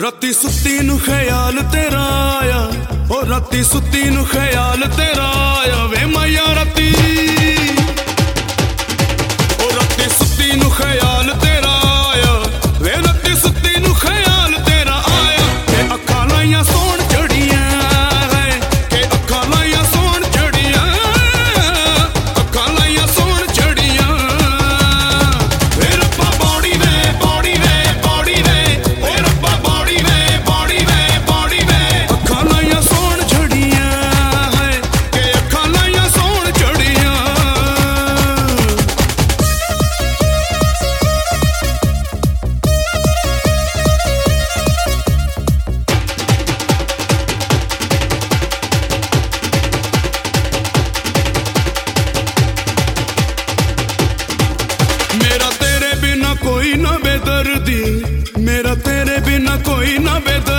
राती सुत्ती नू ख्याल तेरा आया, ओ राती सुत्ती नू ख्याल तेरा आया वे मैया राती, ओ राती सुत्ती नू ख्याल तेरा आया वे राती सुत्ती नू ख्याल तेरा आया के अखां लाइयां सोण चढ़ियां है के अखां लाइयां सोण चढ़ियां, अखां लाइयां सोण चढ़ियां वे रब्बा बॉडी वे बॉडी वे बॉडी वे ओ रब्बा बॉडी वे बॉडी वे बॉडी वे अखां लाइयां सोण चढ़ियां है के अखां लाइयां सोण चढ़ियां। मेरा तेरे बिना कोई ना बेदर्दी, मेरा तेरे बिना कोई ना बेदर्दी।